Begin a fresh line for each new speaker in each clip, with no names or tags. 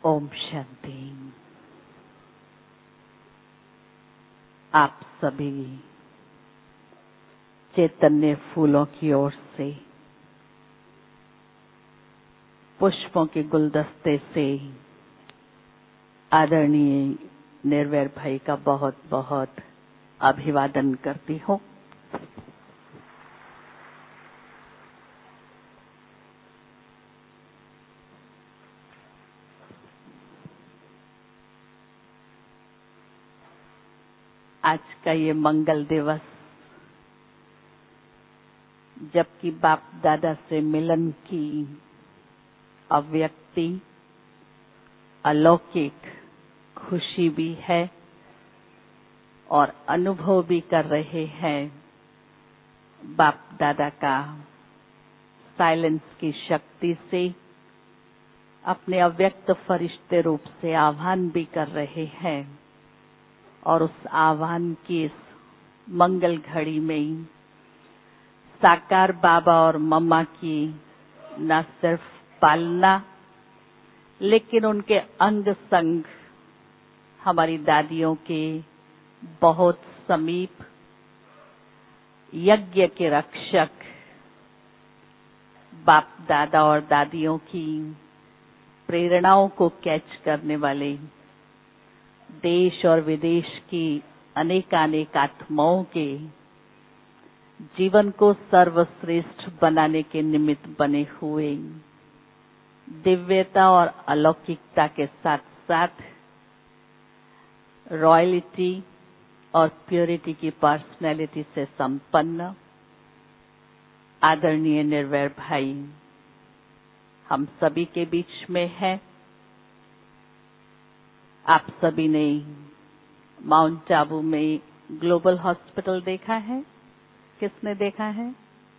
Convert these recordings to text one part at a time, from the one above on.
ओम शांति। आप सभी चैतन्य फूलों की ओर से, पुष्पों के गुलदस्ते से आदरणीय निर्वैर भाई का बहुत बहुत अभिवादन करती हूँ। आज का ये मंगल दिवस, जबकि बाप दादा से मिलन की अव्यक्ति अलौकिक खुशी भी है और अनुभव भी कर रहे हैं बाप दादा का साइलेंस की शक्ति से, अपने अव्यक्त फरिश्ते रूप से आह्वान भी कर रहे हैं। और उस आह्वान की इस मंगल घड़ी में साकार बाबा और मम्मा की न सिर्फ पालना, लेकिन उनके अंग संग हमारी दादियों के बहुत समीप यज्ञ के रक्षक बाप दादा और दादियों की प्रेरणाओं को कैच करने वाले, देश और विदेश की अनेकानेक आत्माओं के जीवन को सर्वश्रेष्ठ बनाने के निमित्त बने हुए, दिव्यता और अलौकिकता के साथ साथ रॉयल्टी और प्योरिटी की पर्सनैलिटी से संपन्न आदरणीय निर्वैर भाई हम सभी के बीच में है। आप सभी ने माउंट आबू में ग्लोबल हॉस्पिटल देखा है? किसने देखा है?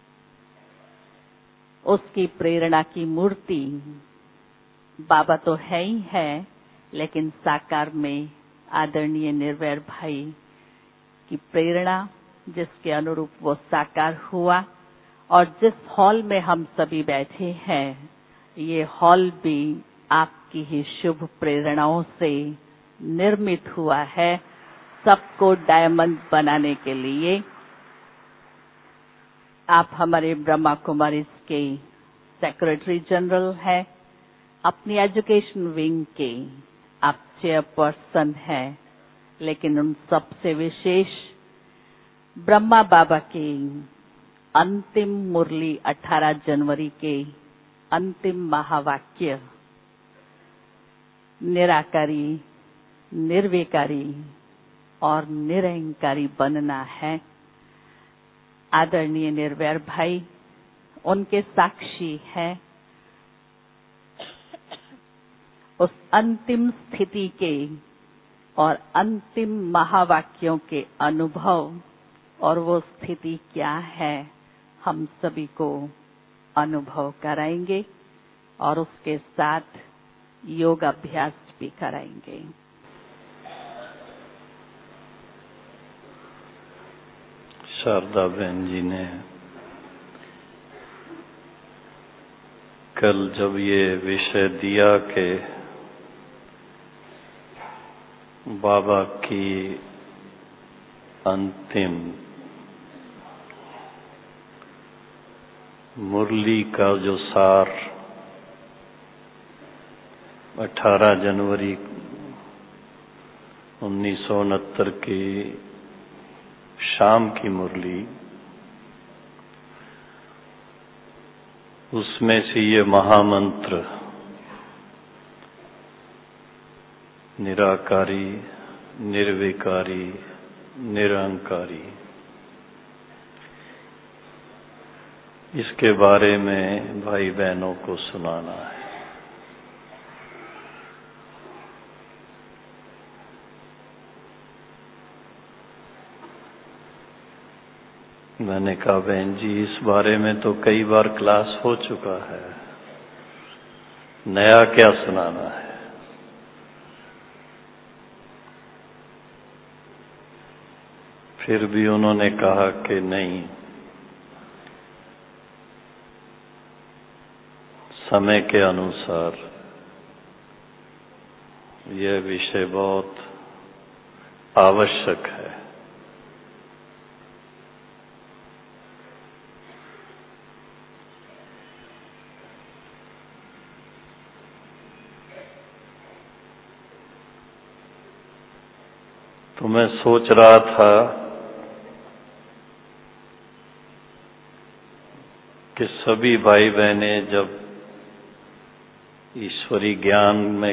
उसकी प्रेरणा की मूर्ति बाबा तो है ही है, लेकिन साकार में आदरणीय निर्वैर भाई की प्रेरणा जिसके अनुरूप वो साकार हुआ, और जिस हॉल में हम सभी बैठे हैं, ये हॉल भी आपकी ही शुभ प्रेरणाओं से निर्मित हुआ है, सबको डायमंड बनाने के लिए। आप हमारे ब्रह्मा कुमारीज के सेक्रेटरी जनरल हैं, अपनी एजुकेशन विंग के आप चेयरपर्सन हैं, लेकिन उन सबसे विशेष ब्रह्मा बाबा के अंतिम मुरली 18 जनवरी के अंतिम महावाक्य निराकारी, निर्विकारी और निरहंकारी बनना है। आदरणीय निर्वैर भाई उनके साक्षी हैं। उस अंतिम स्थिति के और अंतिम महावाक्यों के अनुभव, और वो स्थिति क्या है, हम सभी को अनुभव कराएंगे और उसके साथ योग अभ्यास भी कराएंगे।
शारदा बहन जी ने कल जब ये विषय दिया कि बाबा की अंतिम मुरली का जो सार 18 जनवरी 1969 की शाम की मुरली, उसमें से ये महामंत्र निराकारी, निर्विकारी, निरहंकारी, इसके बारे में भाई बहनों को सुनाना है। मैंने कहा बहन जी, इस बारे में तो कई बार क्लास हो चुका है, नया क्या सुनाना है। फिर भी उन्होंने कहा कि नहीं, समय के अनुसार यह विषय बहुत आवश्यक है। तो मैं सोच रहा था कि सभी भाई बहनें जब ईश्वरी ज्ञान में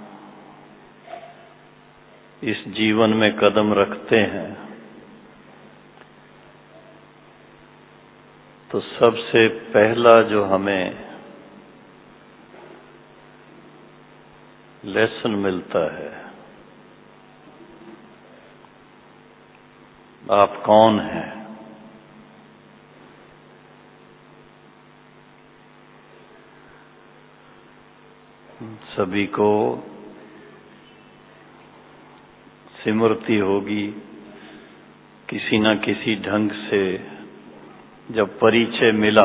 इस जीवन में कदम रखते हैं तो सबसे पहला जो हमें लेसन मिलता है, आप कौन हैं। सभी को स्मृति होगी किसी न किसी ढंग से जब परिचय मिला,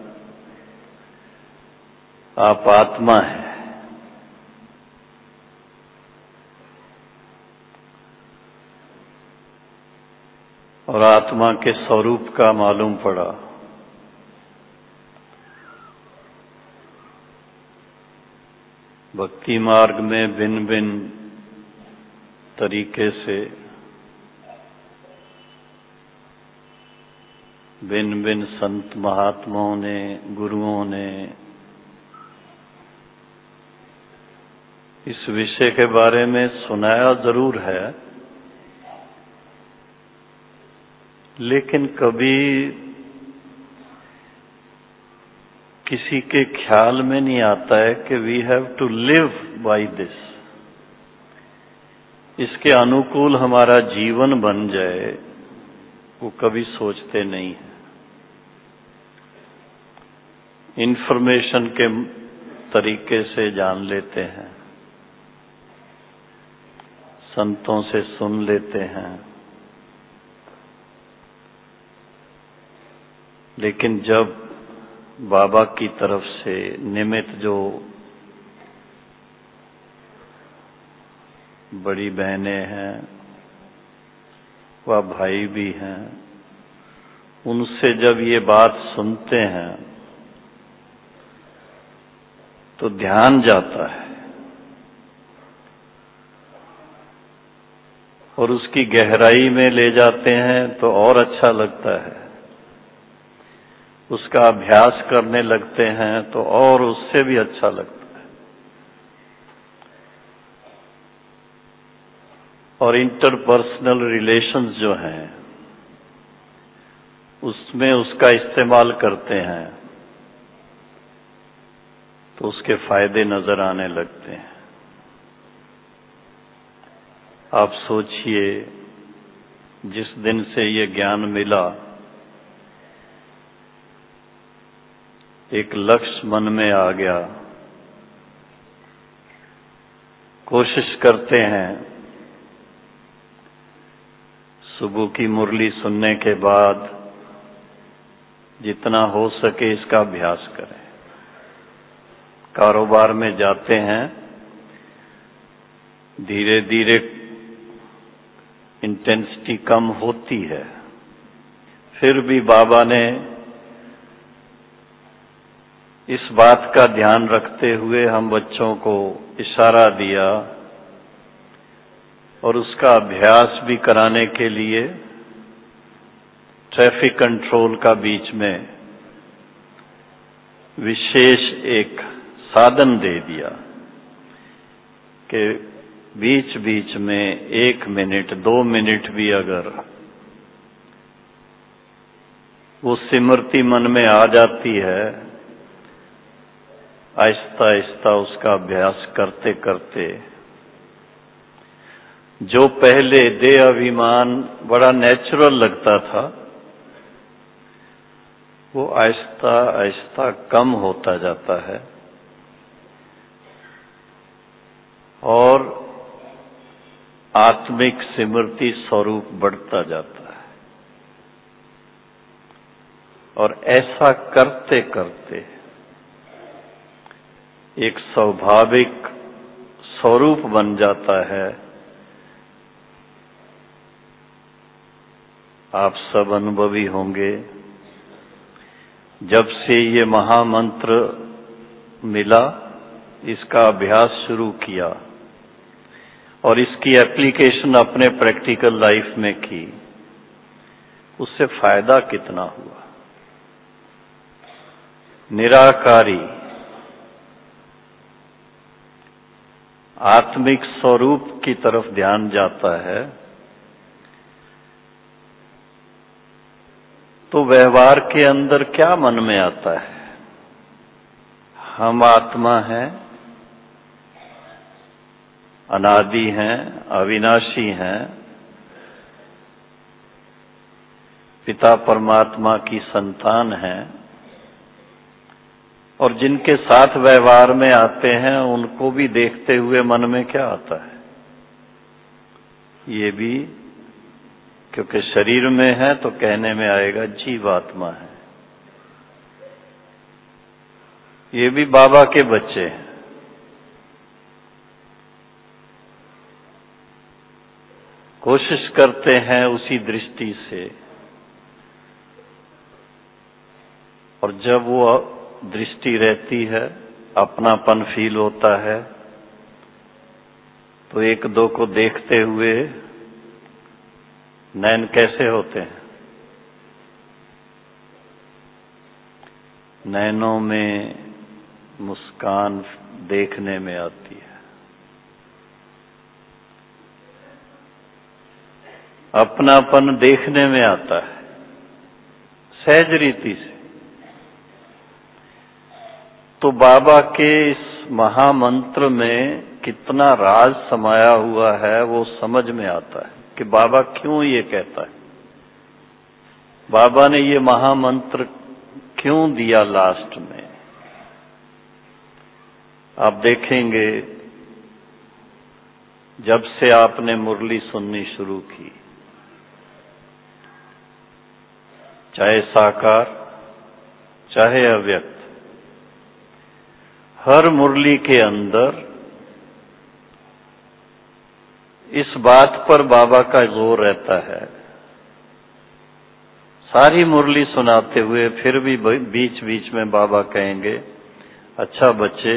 आप आत्मा हैं। और आत्मा के स्वरूप का मालूम पड़ा। भक्ति मार्ग में भिन्न भिन्न तरीके से भिन्न भिन्न संत महात्माओं ने, गुरुओं ने इस विषय के बारे में सुनाया जरूर है, लेकिन कभी किसी के ख्याल में नहीं आता है कि we have to live by this. इसके अनुकूल हमारा जीवन बन जाए, वो कभी सोचते नहीं है। इंफॉर्मेशन के तरीके से जान लेते हैं, संतों से सुन लेते हैं, लेकिन जब बाबा की तरफ से निमित्त जो बड़ी बहनें हैं व भाई भी हैं, उनसे जब ये बात सुनते हैं तो ध्यान जाता है और उसकी गहराई में ले जाते हैं तो और अच्छा लगता है। उसका अभ्यास करने लगते हैं तो और उससे भी अच्छा लगता है। और इंटरपर्सनल रिलेशंस जो हैं उसमें उसका इस्तेमाल करते हैं तो उसके फायदे नजर आने लगते हैं। आप सोचिए, जिस दिन से ये ज्ञान मिला, एक लक्ष्य मन में आ गया। कोशिश करते हैं सुबह की मुरली सुनने के बाद जितना हो सके इसका अभ्यास करें। कारोबार में जाते हैं, धीरे धीरे इंटेंसिटी कम होती है, फिर भी बाबा ने इस बात का ध्यान रखते हुए हम बच्चों को इशारा दिया और उसका अभ्यास भी कराने के लिए ट्रैफिक कंट्रोल का बीच में विशेष एक साधन दे दिया कि बीच बीच में 1 मिनट 2 मिनट भी अगर वो स्मृति मन में आ जाती है, आहिस्ता आहिस्ता उसका अभ्यास करते करते जो पहले देह अभिमान बड़ा नेचुरल लगता था, वो आहिस्ता आहिस्ता कम होता जाता है और आत्मिक स्मृति स्वरूप बढ़ता जाता है। और ऐसा करते करते एक स्वाभाविक स्वरूप बन जाता है। आप सब अनुभवी होंगे, जब से ये महामंत्र मिला, इसका अभ्यास शुरू किया और इसकी एप्लीकेशन अपने प्रैक्टिकल लाइफ में की, उससे फायदा कितना हुआ। निराकारी आत्मिक स्वरूप की तरफ ध्यान जाता है, तो व्यवहार के अंदर क्या मन में आता है? हम आत्मा हैं, अनादि हैं, अविनाशी हैं, पिता परमात्मा की संतान हैं, और जिनके साथ व्यवहार में आते हैं उनको भी देखते हुए मन में क्या आता है? ये भी, क्योंकि शरीर में है तो कहने में आएगा जीवात्मा है। ये भी बाबा के बच्चे हैं। कोशिश करते हैं उसी दृष्टि से, और जब वो दृष्टि रहती है, अपनापन फील होता है, तो एक दो को देखते हुए नैन कैसे होते हैं? नैनों में मुस्कान देखने में आती है। अपनापन देखने में आता है, सहज रीति से। तो बाबा के इस महामंत्र में कितना राज समाया हुआ है वो समझ में आता है कि बाबा क्यों ये कहता है। बाबा ने ये महामंत्र क्यों दिया लास्ट में? आप देखेंगे, जब से आपने मुरली सुननी शुरू की, चाहे साकार चाहे अव्यक्त, हर मुरली के अंदर इस बात पर बाबा का जोर रहता है। सारी मुरली सुनाते हुए फिर भी बीच बीच में बाबा कहेंगे, अच्छा बच्चे,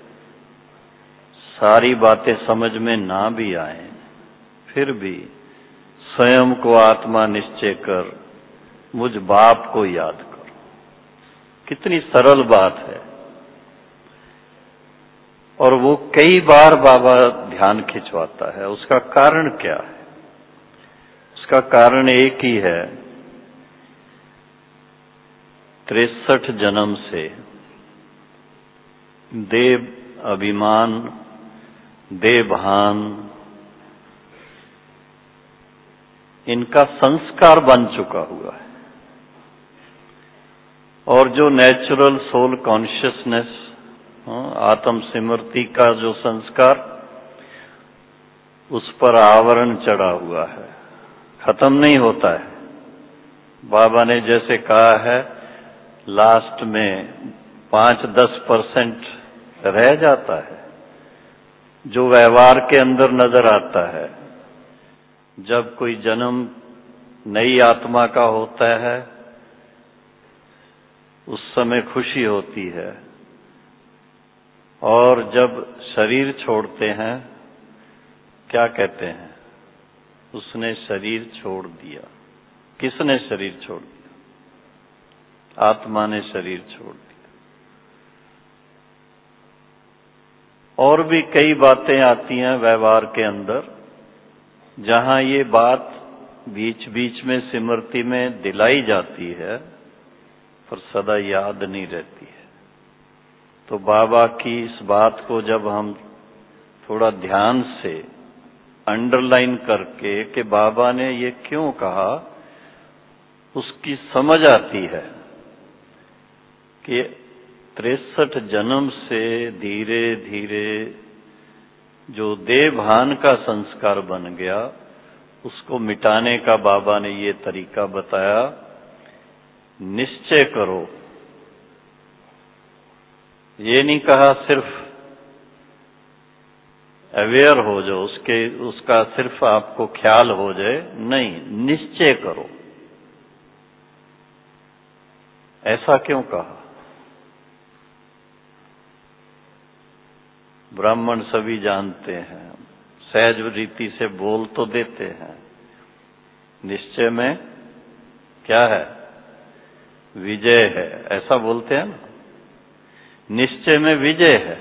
सारी बातें समझ में ना भी आए, फिर भी स्वयं को आत्मा निश्चय कर मुझ बाप को याद करो। कितनी सरल बात है, और वो कई बार बाबा ध्यान खिंचवाता है। उसका कारण क्या है? उसका कारण एक ही है, 63 जन्म से देव अभिमान, देह भान, इनका संस्कार बन चुका हुआ है, और जो नेचुरल सोल कॉन्शियसनेस, आत्म स्मृति का जो संस्कार, उस पर आवरण चढ़ा हुआ है, खत्म नहीं होता है। बाबा ने जैसे कहा है, लास्ट में 5-10% रह जाता है, जो व्यवहार के अंदर नजर आता है। जब कोई जन्म नई आत्मा का होता है, उस समय खुशी होती है, और जब शरीर छोड़ते हैं, क्या कहते हैं? उसने शरीर छोड़ दिया। किसने शरीर छोड़ दिया? आत्मा ने शरीर छोड़ दिया। और भी कई बातें आती हैं व्यवहार के अंदर, जहां ये बात बीच बीच में स्मृति में दिलाई जाती है, पर सदा याद नहीं रहती है। तो बाबा की इस बात को जब हम थोड़ा ध्यान से अंडरलाइन करके कि बाबा ने ये क्यों कहा, उसकी समझ आती है कि 63 जन्म से धीरे धीरे जो देह भान का संस्कार बन गया, उसको मिटाने का बाबा ने ये तरीका बताया। निश्चय करो, ये नहीं कहा सिर्फ अवेयर हो जाओ, उसका सिर्फ आपको ख्याल हो जाए, नहीं, निश्चय करो। ऐसा क्यों कहा? ब्राह्मण सभी जानते हैं, सहज रीति से बोल तो देते हैं, निश्चय में क्या है? विजय है, ऐसा बोलते हैं ना, निश्चय में विजय है।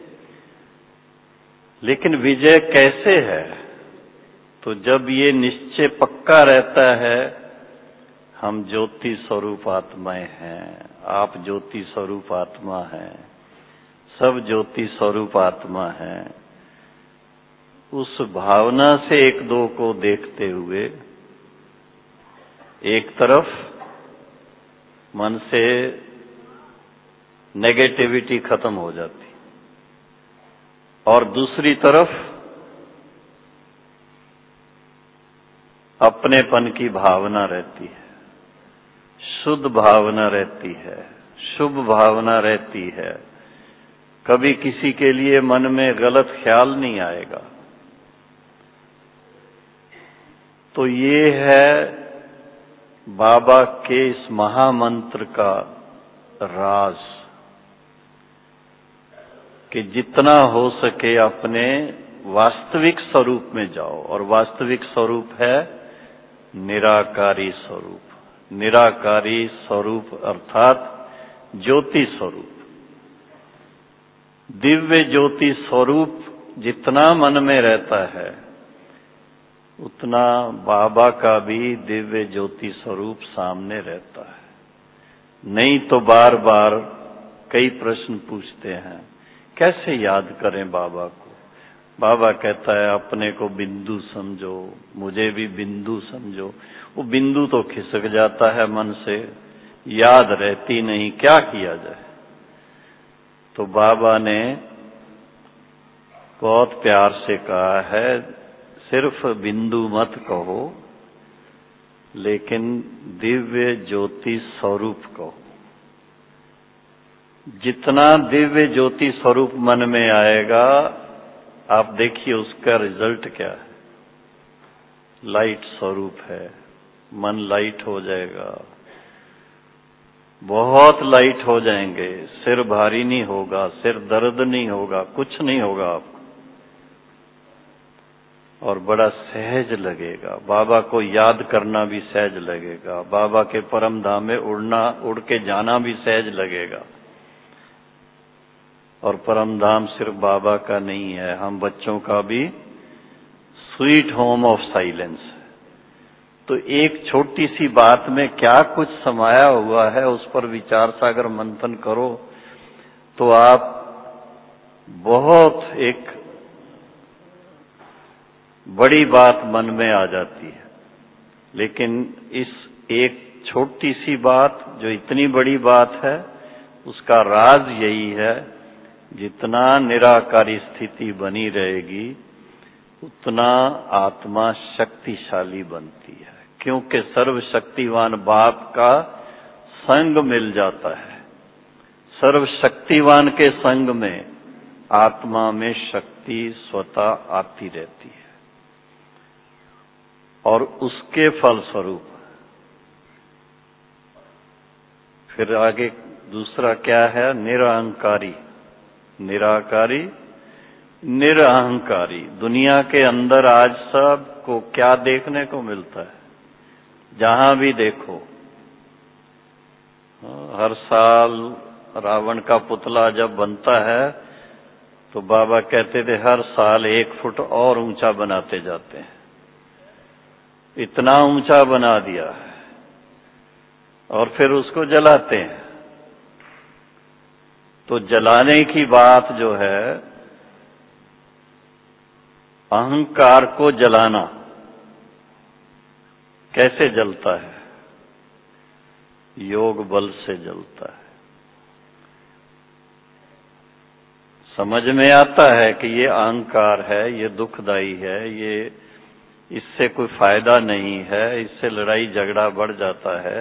लेकिन विजय कैसे है? तो जब ये निश्चय पक्का रहता है, हम ज्योति स्वरूप आत्माएं हैं, आप ज्योति स्वरूप आत्मा हैं, सब ज्योति स्वरूप आत्मा हैं, उस भावना से एक दो को देखते हुए एक तरफ मन से नेगेटिविटी खत्म हो जाती और दूसरी तरफ अपनेपन की भावना रहती है, शुद्ध भावना रहती है, शुभ भावना रहती है। कभी किसी के लिए मन में गलत ख्याल नहीं आएगा। तो ये है बाबा के इस महामंत्र का राज कि जितना हो सके अपने वास्तविक स्वरूप में जाओ, और वास्तविक स्वरूप है निराकारी स्वरूप। निराकारी स्वरूप अर्थात ज्योति स्वरूप, दिव्य ज्योति स्वरूप जितना मन में रहता है, उतना बाबा का भी दिव्य ज्योति स्वरूप सामने रहता है। नहीं तो बार बार कई प्रश्न पूछते हैं, कैसे याद करें बाबा को? बाबा कहता है अपने को बिंदु समझो, मुझे भी बिंदु समझो। वो बिंदु तो खिसक जाता है मन से, याद रहती नहीं, क्या किया जाए? तो बाबा ने बहुत प्यार से कहा है, सिर्फ बिंदु मत कहो, लेकिन दिव्य ज्योति स्वरूप कहो। जितना दिव्य ज्योति स्वरूप मन में आएगा, आप देखिए उसका रिजल्ट क्या है। लाइट स्वरूप है, मन लाइट हो जाएगा, बहुत लाइट हो जाएंगे, सिर भारी नहीं होगा, सिर दर्द नहीं होगा, कुछ नहीं होगा आपको, और बड़ा सहज लगेगा। बाबा को याद करना भी सहज लगेगा, बाबा के परम धाम में उड़ के जाना भी सहज लगेगा। और परम धाम सिर्फ बाबा का नहीं है, हम बच्चों का भी स्वीट होम ऑफ साइलेंस है। तो एक छोटी सी बात में क्या कुछ समाया हुआ है, उस पर विचार सागर मंथन करो तो आप बहुत एक बड़ी बात मन में आ जाती है। लेकिन इस एक छोटी सी बात जो इतनी बड़ी बात है, उसका राज यही है, जितना निराकारी स्थिति बनी रहेगी उतना आत्मा शक्तिशाली बनती है, क्योंकि सर्वशक्तिवान बाप का संग मिल जाता है। सर्वशक्तिवान के संग में आत्मा में शक्ति स्वतः आती रहती है। और उसके फलस्वरूप फिर आगे दूसरा क्या है? निरअहंकारी। निराकारी, निरअहंकारी। दुनिया के अंदर आज सबको क्या देखने को मिलता है? जहां भी देखो, हर साल रावण का पुतला जब बनता है तो बाबा कहते थे हर साल 1 फुट और ऊंचा बनाते जाते हैं। इतना ऊंचा बना दिया है और फिर उसको जलाते हैं। तो जलाने की बात जो है, अहंकार को जलाना कैसे जलता है? योग बल से जलता है। समझ में आता है कि ये अहंकार है, ये दुखदाई है, ये इससे कोई फायदा नहीं है, इससे लड़ाई झगड़ा बढ़ जाता है,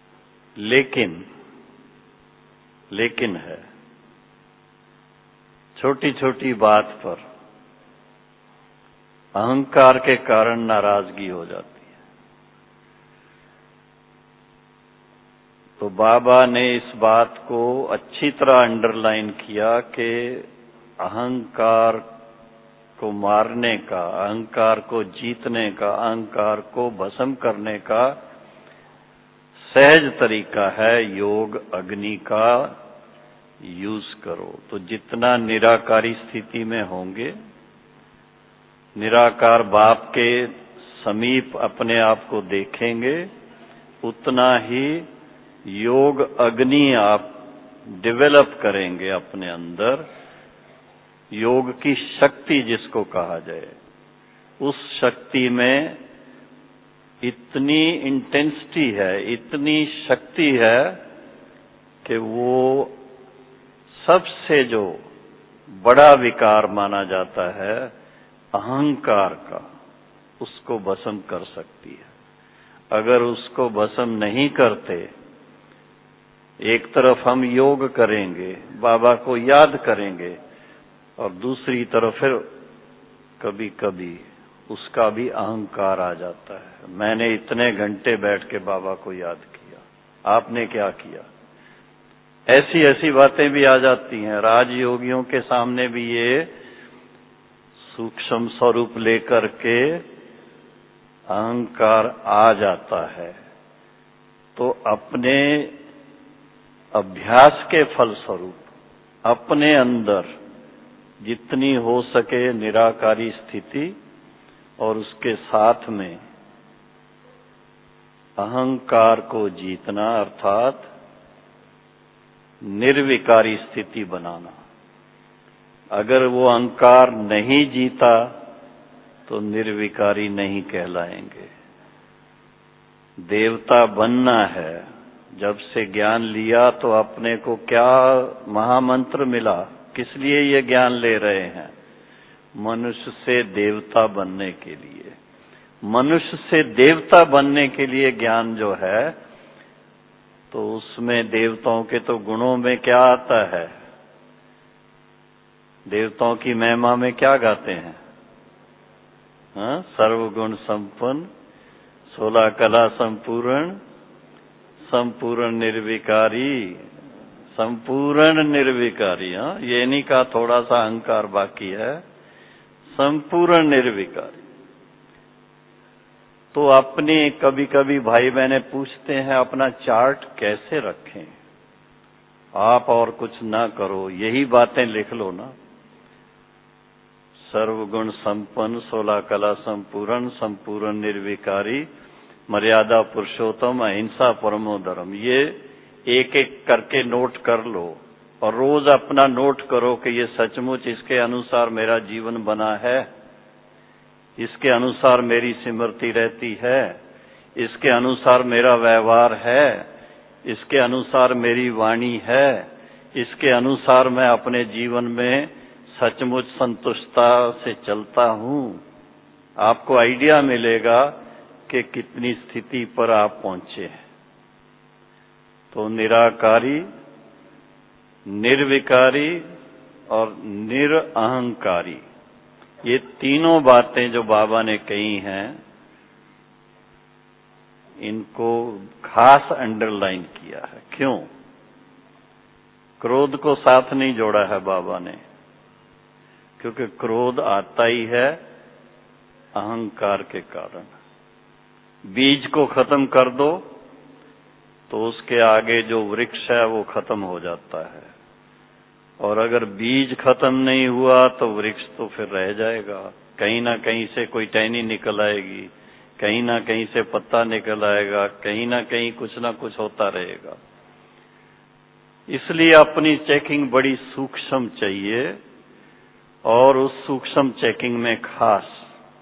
लेकिन है छोटी छोटी बात पर अहंकार के कारण नाराजगी हो जाती है। तो बाबा ने इस बात को अच्छी तरह अंडरलाइन किया कि अहंकार को मारने का, अहंकार को जीतने का, अहंकार को भस्म करने का सहज तरीका है योग अग्नि का यूज करो। तो जितना निराकारी स्थिति में होंगे, निराकार बाप के समीप अपने आप को देखेंगे, उतना ही योग अग्नि आप डेवलप करेंगे अपने अंदर। योग की शक्ति जिसको कहा जाए, उस शक्ति में इतनी इंटेंसिटी है, इतनी शक्ति है कि वो सबसे जो बड़ा विकार माना जाता है अहंकार का, उसको भस्म कर सकती है। अगर उसको भस्म नहीं करते, एक तरफ हम योग करेंगे, बाबा को याद करेंगे, और दूसरी तरफ फिर कभी कभी उसका भी अहंकार आ जाता है। मैंने इतने घंटे बैठ के बाबा को याद किया, आपने क्या किया? ऐसी ऐसी बातें भी आ जाती हैं। राजयोगियों के सामने भी ये सूक्ष्म स्वरूप लेकर के अहंकार आ जाता है। तो अपने अभ्यास के फलस्वरूप अपने अंदर जितनी हो सके निराकारी स्थिति और उसके साथ में अहंकार को जीतना, अर्थात निर्विकारी स्थिति बनाना। अगर वो अहंकार नहीं जीता तो निर्विकारी नहीं कहलाएंगे। देवता बनना है। जब से ज्ञान लिया तो अपने को क्या महामंत्र मिला? किस लिए ये ज्ञान ले रहे हैं? मनुष्य से देवता बनने के लिए। मनुष्य से देवता बनने के लिए ज्ञान जो है, तो उसमें देवताओं के तो गुणों में क्या आता है? देवताओं की महिमा में क्या गाते हैं? हाँ, सर्वगुण संपन्न, 16 कला संपूर्ण, संपूर्ण निर्विकारी, संपूर्ण निर्विकारी। हाँ, ये नहीं कहा थोड़ा सा अहंकार बाकी है, संपूर्ण निर्विकारी। तो अपने कभी कभी भाई बहनें पूछते हैं अपना चार्ट कैसे रखें? आप और कुछ ना करो, यही बातें लिख लो ना। सर्वगुण संपन्न, 16 कला संपूर्ण, संपूर्ण निर्विकारी, मर्यादा पुरुषोत्तम, अहिंसा परमो धर्म। ये एक एक करके नोट कर लो और रोज अपना नोट करो कि ये सचमुच इसके अनुसार मेरा जीवन बना है, इसके अनुसार मेरी स्मृति रहती है, इसके अनुसार मेरा व्यवहार है, इसके अनुसार मेरी वाणी है, इसके अनुसार मैं अपने जीवन में सचमुच संतुष्टता से चलता हूं। आपको आइडिया मिलेगा कि कितनी स्थिति पर आप पहुंचे हैं। तो निराकारी, निर्विकारी और निरअहंकारी, ये तीनों बातें जो बाबा ने कही हैं, इनको खास अंडरलाइन किया है। क्यों? क्रोध को साथ नहीं जोड़ा है बाबा ने, क्योंकि क्रोध आता ही है अहंकार के कारण। बीज को खत्म कर दो तो उसके आगे जो वृक्ष है वो खत्म हो जाता है, और अगर बीज खत्म नहीं हुआ तो वृक्ष तो फिर रह जाएगा। कहीं ना कहीं से कोई टहनी निकल आएगी, कहीं ना कहीं से पत्ता निकल आएगा, कहीं ना कहीं कुछ ना कुछ होता रहेगा। इसलिए अपनी चेकिंग बड़ी सूक्ष्म चाहिए, और उस सूक्ष्म चेकिंग में खास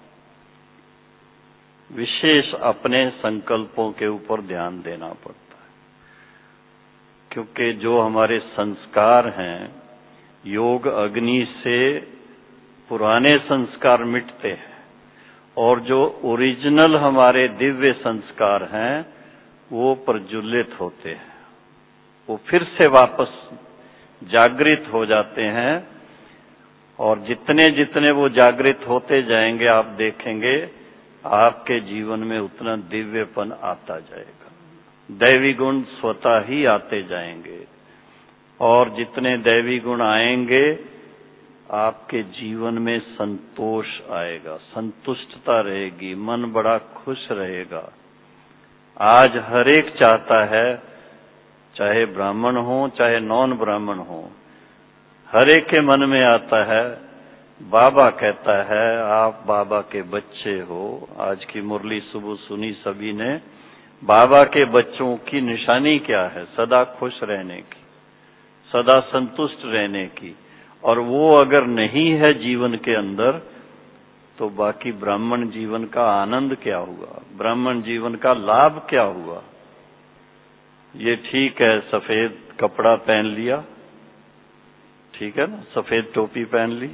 विशेष अपने संकल्पों के ऊपर ध्यान देना पड़ता है। क्योंकि जो हमारे संस्कार हैं, योग अग्नि से पुराने संस्कार मिटते हैं, और जो ओरिजिनल हमारे दिव्य संस्कार हैं वो प्रज्वलित होते हैं, वो फिर से वापस जागृत हो जाते हैं। और जितने जितने वो जागृत होते जाएंगे आप देखेंगे आपके जीवन में उतना दिव्यपन आता जाएगा, दैवी गुण स्वतः ही आते जाएंगे। और जितने दैवी गुण आएंगे आपके जीवन में संतोष आएगा, संतुष्टता रहेगी, मन बड़ा खुश रहेगा। आज हर एक चाहता है, चाहे ब्राह्मण हो चाहे नॉन ब्राह्मण हो, हर एक के मन में आता है, बाबा कहता है आप बाबा के बच्चे हो। आज की मुरली सुबह सुनी सभी ने, बाबा के बच्चों की निशानी क्या है? सदा खुश रहने की, सदा संतुष्ट रहने की। और वो अगर नहीं है जीवन के अंदर तो बाकी ब्राह्मण जीवन का आनंद क्या हुआ, ब्राह्मण जीवन का लाभ क्या हुआ? ये ठीक है सफेद कपड़ा पहन लिया, ठीक है ना, सफेद टोपी पहन ली,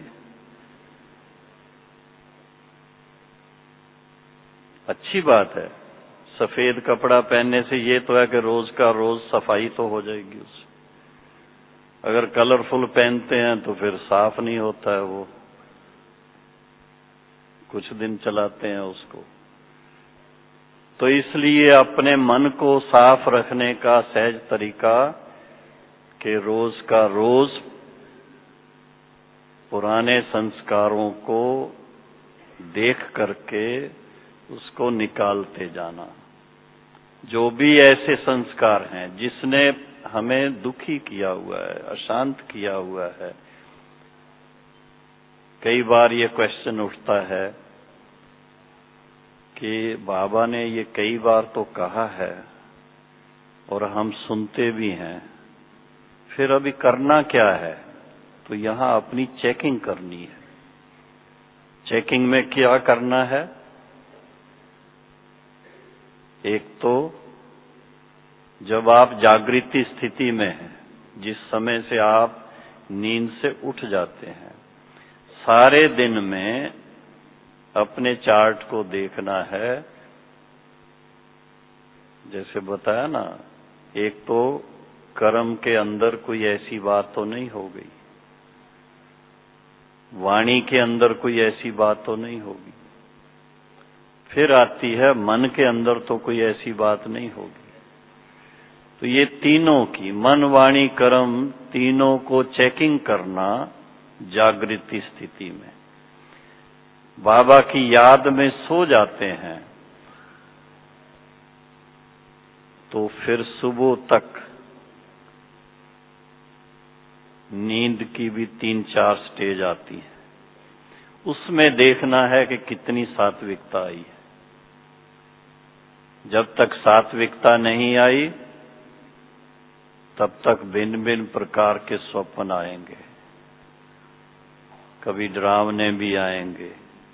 अच्छी बात है। सफेद कपड़ा पहनने से ये तो है कि रोज का रोज सफाई तो हो जाएगी उससे। अगर कलरफुल पहनते हैं तो फिर साफ नहीं होता है, वो कुछ दिन चलाते हैं उसको। तो इसलिए अपने मन को साफ रखने का सहज तरीका कि रोज का रोज पुराने संस्कारों को देख करके उसको निकालते जाना। जो भी ऐसे संस्कार हैं जिसने हमें दुखी किया हुआ है, अशांत किया हुआ है। कई बार ये क्वेश्चन उठता है कि बाबा ने ये कई बार तो कहा है और हम सुनते भी हैं, फिर अभी करना क्या है? तो यहां अपनी चेकिंग करनी है। चेकिंग में क्या करना है? एक तो जब आप जागृति स्थिति में हैं, जिस समय से आप नींद से उठ जाते हैं, सारे दिन में अपने चार्ट को देखना है। जैसे बताया ना, एक तो कर्म के अंदर कोई ऐसी बात तो नहीं हो गई, वाणी के अंदर कोई ऐसी बात तो नहीं होगी, फिर आती है मन के अंदर तो कोई ऐसी बात नहीं होगी। तो ये तीनों की, मन वाणी कर्म, तीनों को चेकिंग करना जागृति स्थिति में। बाबा की याद में सो जाते हैं तो फिर सुबह तक नींद की भी 3-4 स्टेज आती है, उसमें देखना है कि कितनी सात्विकता आई है। जब तक सात्विकता नहीं आई तब तक भिन्न भिन्न प्रकार के स्वप्न आएंगे, कभी डरावने भी आएंगे,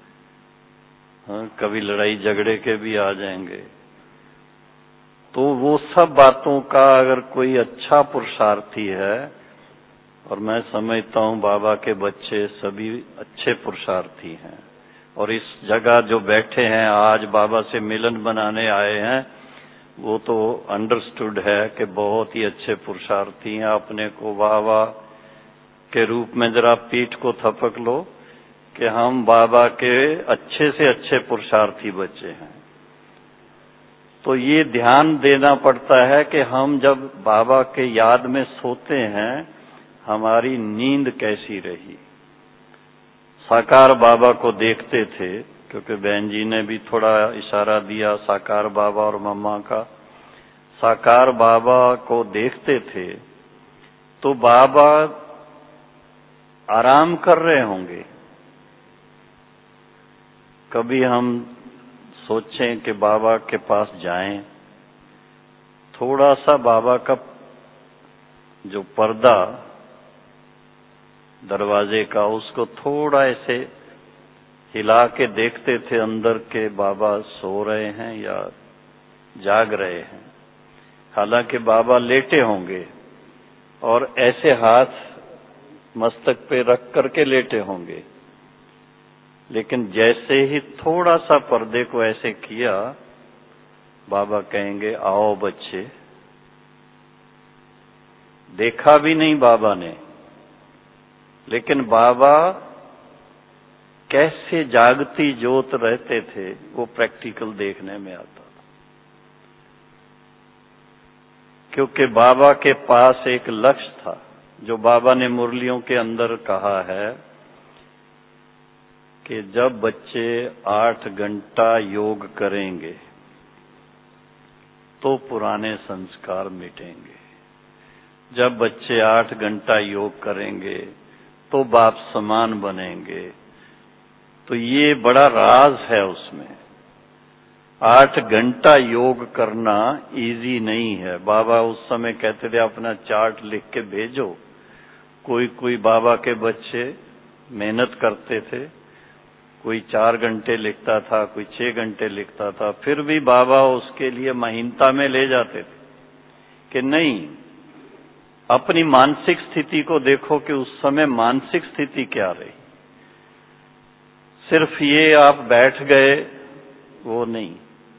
कभी लड़ाई झगड़े के भी आ जाएंगे। तो वो सब बातों का अगर कोई अच्छा पुरुषार्थी है, और मैं समझता हूं बाबा के बच्चे सभी अच्छे पुरुषार्थी हैं, और इस जगह जो बैठे हैं आज बाबा से मिलन बनाने आए हैं, वो तो अंडरस्टूड है कि बहुत ही अच्छे पुरुषार्थी हैं। अपने को वाह वाह के रूप में जरा पीठ को थपक लो कि हम बाबा के अच्छे से अच्छे पुरुषार्थी बच्चे हैं। तो ये ध्यान देना पड़ता है कि हम जब बाबा के याद में सोते हैं हमारी नींद कैसी रही। साकार बाबा को देखते थे, क्योंकि बहन जी ने भी थोड़ा इशारा दिया साकार बाबा और मम्मा का। साकार बाबा को देखते थे तो बाबा आराम कर रहे होंगे। कभी हम सोचें कि बाबा के पास जाएं, थोड़ा सा बाबा का जो पर्दा दरवाजे का, उसको थोड़ा ऐसे हिला के देखते थे अंदर के बाबा सो रहे हैं या जाग रहे हैं। हालांकि बाबा लेटे होंगे और ऐसे हाथ मस्तक पे रख करके लेटे होंगे, लेकिन जैसे ही थोड़ा सा पर्दे को ऐसे किया, बाबा कहेंगे आओ बच्चे। देखा भी नहीं बाबा ने, लेकिन बाबा कैसे जागती ज्योत रहते थे, वो प्रैक्टिकल देखने में आता था। क्योंकि बाबा के पास एक लक्ष्य था, जो बाबा ने मुरलियों के अंदर कहा है कि जब बच्चे 8 घंटा योग करेंगे तो पुराने संस्कार मिटेंगे। जब बच्चे 8 घंटा योग करेंगे तो बाप समान बनेंगे। तो ये बड़ा राज है उसमें। 8 घंटा योग करना इजी नहीं है। बाबा उस समय कहते थे अपना चार्ट लिख के भेजो। कोई बाबा के बच्चे मेहनत करते थे, कोई 4 घंटे लिखता था, कोई 6 घंटे लिखता था, फिर भी बाबा उसके लिए महीनता में ले जाते थे कि नहीं, अपनी मानसिक स्थिति को देखो कि उस समय मानसिक स्थिति क्या रही। सिर्फ ये आप बैठ गए वो नहीं,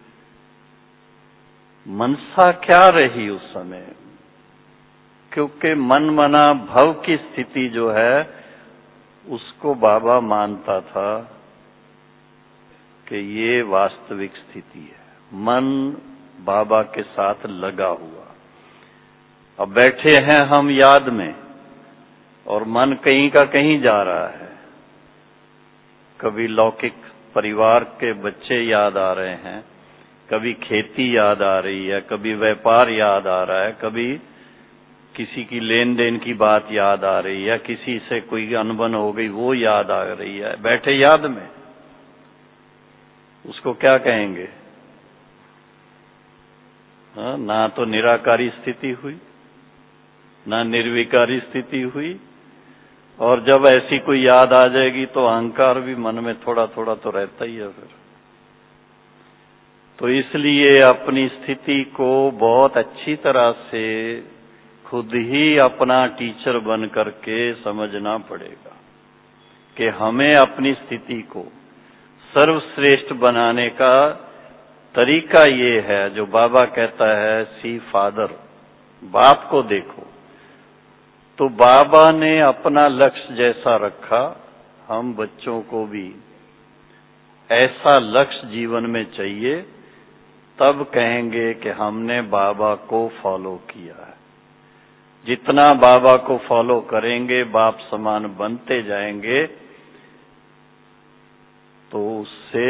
मनसा क्या रही उस समय। क्योंकि मन मना भव की स्थिति जो है उसको बाबा मानता था कि ये वास्तविक स्थिति है। मन बाबा के साथ लगा हुआ। अब बैठे हैं हम याद में और मन कहीं का कहीं जा रहा है। कभी लौकिक परिवार के बच्चे याद आ रहे हैं, कभी खेती याद आ रही है, कभी व्यापार याद आ रहा है, कभी किसी की लेन देन की बात याद आ रही है, किसी से कोई अनबन हो गई वो याद आ रही है। बैठे याद में, उसको क्या कहेंगे? हाँ, ना तो निराकारी स्थिति हुई, ना निर्विकारी स्थिति हुई। और जब ऐसी कोई याद आ जाएगी तो अहंकार भी मन में थोड़ा थोड़ा तो रहता ही है फिर। तो इसलिए अपनी स्थिति को बहुत अच्छी तरह से खुद ही अपना टीचर बन करके समझना पड़ेगा कि हमें अपनी स्थिति को सर्वश्रेष्ठ बनाने का तरीका ये है, जो बाबा कहता है सी फादर, बाप को देखो। तो बाबा ने अपना लक्ष्य जैसा रखा, हम बच्चों को भी ऐसा लक्ष्य जीवन में चाहिए, तब कहेंगे कि हमने बाबा को फॉलो किया है। जितना बाबा को फॉलो करेंगे, बाप समान बनते जाएंगे, तो उससे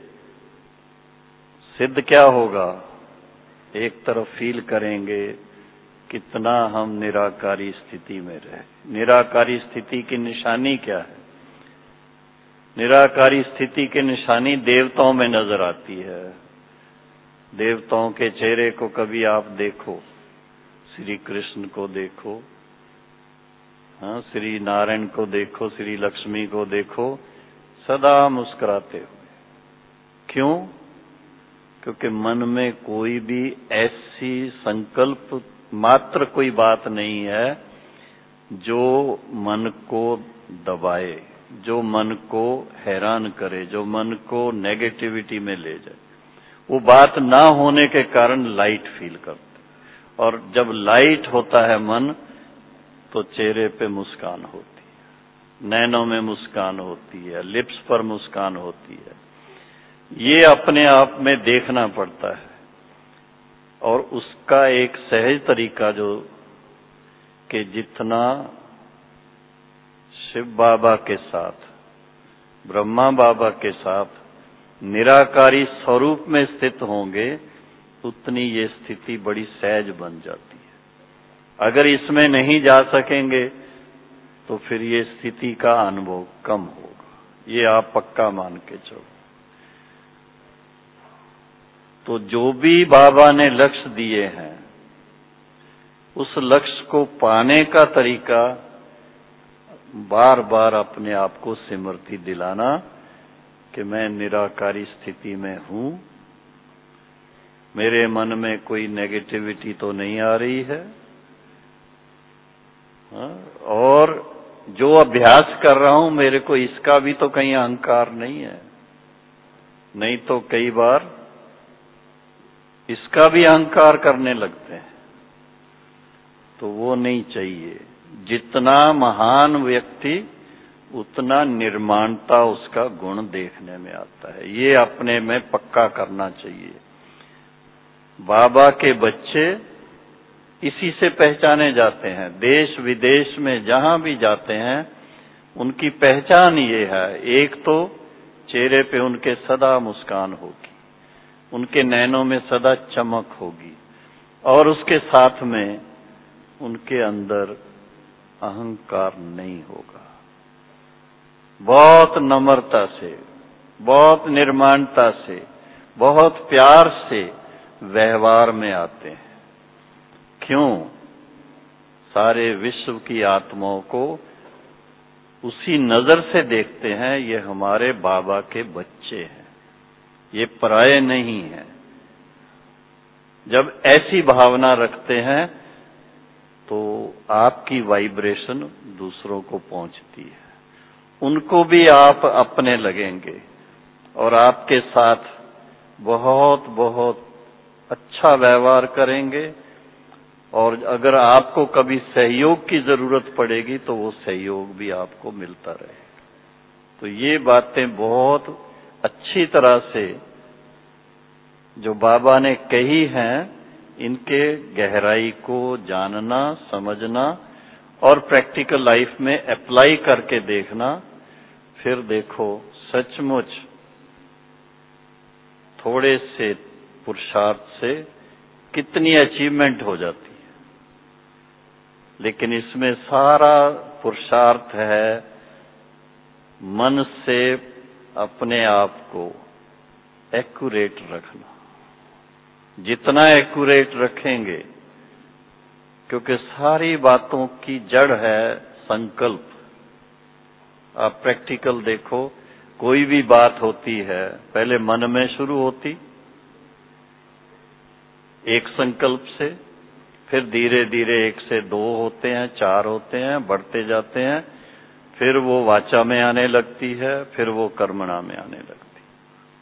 सिद्ध क्या होगा? एक तरफ फील करेंगे कितना हम निराकारी स्थिति में रहे। निराकारी स्थिति की निशानी क्या है? निराकारी स्थिति की निशानी देवताओं में नजर आती है। देवताओं के चेहरे को कभी आप देखो, श्री कृष्ण को देखो, हाँ, श्री नारायण को देखो, श्री लक्ष्मी को देखो, सदा मुस्कुराते हुए। क्यों? क्योंकि मन में कोई भी ऐसी संकल्प मात्र कोई बात नहीं है जो मन को दबाए, जो मन को हैरान करे, जो मन को नेगेटिविटी में ले जाए। वो बात ना होने के कारण लाइट फील करते, और जब लाइट होता है मन तो चेहरे पे मुस्कान होती है, नैनों में मुस्कान होती है, लिप्स पर मुस्कान होती है। ये अपने आप में देखना पड़ता है। और उसका एक सहज तरीका जो कि जितना शिव बाबा के साथ, ब्रह्मा बाबा के साथ निराकारी स्वरूप में स्थित होंगे, उतनी ये स्थिति बड़ी सहज बन जाती है। अगर इसमें नहीं जा सकेंगे तो फिर ये स्थिति का अनुभव कम होगा। ये आप पक्का मान के चलो। तो जो भी बाबा ने लक्ष्य दिए हैं, उस लक्ष्य को पाने का तरीका बार बार अपने आप को स्मृति दिलाना कि मैं निराकारी स्थिति में हूं, मेरे मन में कोई नेगेटिविटी तो नहीं आ रही है, और जो अभ्यास कर रहा हूं मेरे को इसका भी तो कहीं अहंकार नहीं है। नहीं तो कई बार इसका भी अहंकार करने लगते हैं, तो वो नहीं चाहिए। जितना महान व्यक्ति उतना निर्माणता उसका गुण देखने में आता है। ये अपने में पक्का करना चाहिए। बाबा के बच्चे इसी से पहचाने जाते हैं। देश विदेश में जहां भी जाते हैं उनकी पहचान ये है, एक तो चेहरे पे उनके सदा मुस्कान होगी, उनके नैनों में सदा चमक होगी, और उसके साथ में उनके अंदर अहंकार नहीं होगा। बहुत नम्रता से, बहुत निर्माणता से, बहुत प्यार से व्यवहार में आते हैं। क्यों? सारे विश्व की आत्माओं को उसी नजर से देखते हैं, ये हमारे बाबा के बच्चे हैं, ये पराये नहीं हैं। जब ऐसी भावना रखते हैं तो आपकी वाइब्रेशन दूसरों को पहुंचती है, उनको भी आप अपने लगेंगे और आपके साथ बहुत बहुत अच्छा व्यवहार करेंगे। और अगर आपको कभी सहयोग की जरूरत पड़ेगी तो वो सहयोग भी आपको मिलता रहेगा। तो ये बातें बहुत अच्छी तरह से जो बाबा ने कही हैं, इनके गहराई को जानना, समझना और प्रैक्टिकल लाइफ में अप्लाई करके देखना, फिर देखो सचमुच थोड़े से पुरुषार्थ से कितनी अचीवमेंट हो जाती है। लेकिन इसमें सारा पुरुषार्थ है मन से अपने आप को एक्यूरेट रखना। जितना एक्यूरेट रखेंगे, क्योंकि सारी बातों की जड़ है संकल्प। आप प्रैक्टिकल देखो, कोई भी बात होती है पहले मन में शुरू होती, एक संकल्प से, फिर धीरे धीरे 1 से 2 होते हैं, 4 होते हैं, बढ़ते जाते हैं, फिर वो वाचा में आने लगती है, फिर वो कर्मणा में आने लगती है।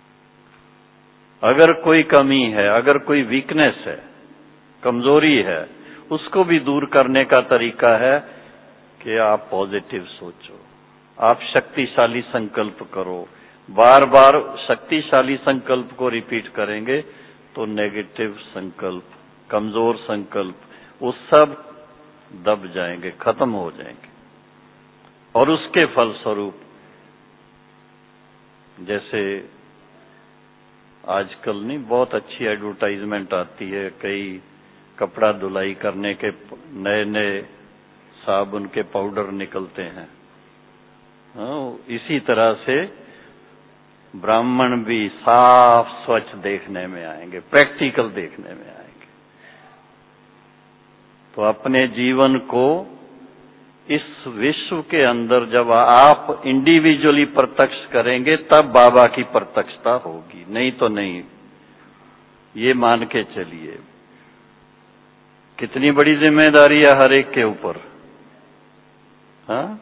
अगर कोई कमी है, अगर कोई वीकनेस है, कमजोरी है, उसको भी दूर करने का तरीका है कि आप पॉजिटिव सोचो, आप शक्तिशाली संकल्प करो। बार बार शक्तिशाली संकल्प को रिपीट करेंगे तो नेगेटिव संकल्प, कमजोर संकल्प, वो सब दब जाएंगे, खत्म हो जाएंगे। और उसके फलस्वरूप जैसे आजकल नहीं बहुत अच्छी एडवर्टाइजमेंट आती है, कई कपड़ा धुलाई करने के नए नए साबुन के पाउडर निकलते हैं। इसी तरह से ब्राह्मण भी साफ स्वच्छ देखने में आएंगे, प्रैक्टिकल देखने में आएंगे। तो अपने जीवन को इस विश्व के अंदर जब आप इंडिविजुअली प्रत्यक्ष करेंगे तब बाबा की प्रत्यक्षता होगी, नहीं तो नहीं। ये मान के चलिए, कितनी बड़ी जिम्मेदारी है हर एक के ऊपर। हाँ,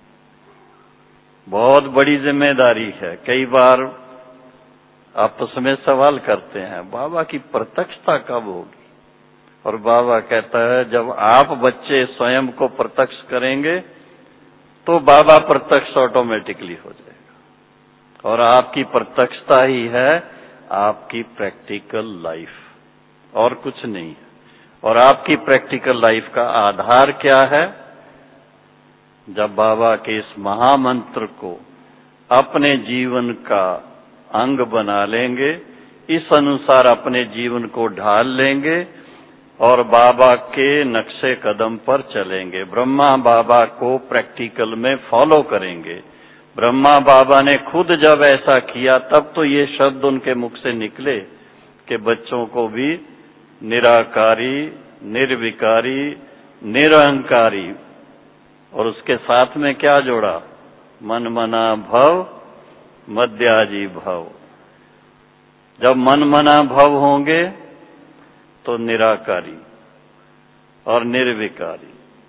बहुत बड़ी जिम्मेदारी है। कई बार आपस में सवाल करते हैं बाबा की प्रत्यक्षता कब होगी, और बाबा कहता है जब आप बच्चे स्वयं को प्रत्यक्ष करेंगे तो बाबा प्रत्यक्ष ऑटोमेटिकली हो जाएगा। और आपकी प्रत्यक्षता ही है आपकी प्रैक्टिकल लाइफ, और कुछ नहीं है। और आपकी प्रैक्टिकल लाइफ का आधार क्या है? जब बाबा के इस महामंत्र को अपने जीवन का अंग बना लेंगे, इस अनुसार अपने जीवन को ढाल लेंगे और बाबा के नक्शे कदम पर चलेंगे, ब्रह्मा बाबा को प्रैक्टिकल में फॉलो करेंगे। ब्रह्मा बाबा ने खुद जब ऐसा किया तब तो ये शब्द उनके मुख से निकले कि बच्चों को भी निराकारी, निर्विकारी, निरहंकारी, और उसके साथ में क्या जोड़ा? मन मना भव मध्याजी भव। जब मन मना भव होंगे तो निराकारी और निर्विकारी,